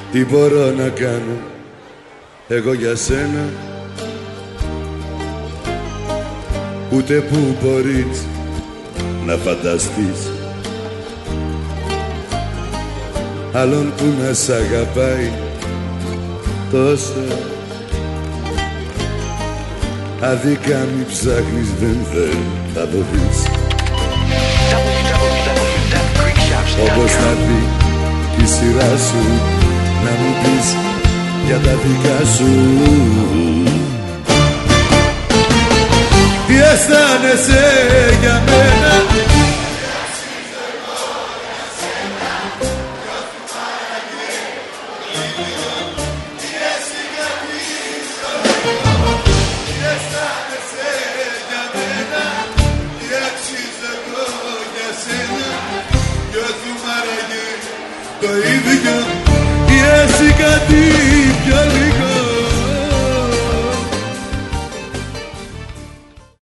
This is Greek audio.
Τι μπορώ να κάνω εγώ για σένα, ούτε που μπορείς να φανταστείς άλλον που να σ' αγαπάει τόσο. Αδικά μη ψάχνεις, δεν θα το δεις. Όπως θα πει η σειρά σου να μου πεις για τα δικά σου. Τι αισθάνεσαι για μένα, το ίδιο, ή εσύ κάτι